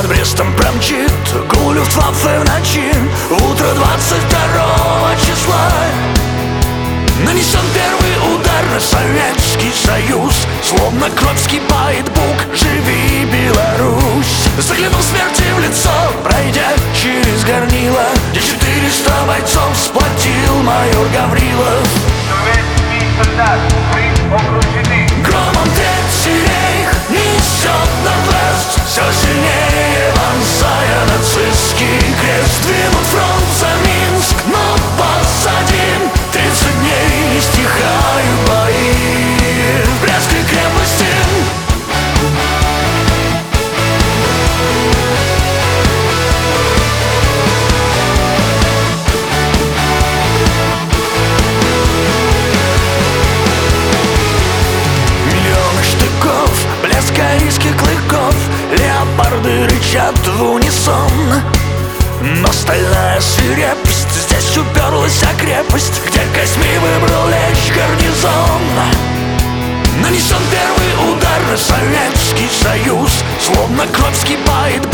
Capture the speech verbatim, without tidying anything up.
Брестом промчит гул Люфтваффе в ночи. Утро двадцать второго числа нанесен первый удар на Советский Союз. Словно кровь вскипает бук, живи, Беларусь. Заглянул смерти в лицо, пройдя через горнило, где четыреста бойцов сплотил майор Гаврилов. Советский солдат, вы окружены. Громом Третий рейх несет Норд-Вест, все сильнее вонзая нацистский крест. Двинут фронт за Минск, но позади тридцать дней не стихают бои в Брестской крепости. Миллионы штыков, блеск корейских клыков, леопарды рычат в унисон. Но стальная свирепость, здесь уперлась крепость, где костьми выбрал лечь гарнизон. Нанесен первый удар на Советский Союз. Словно кровь вскипает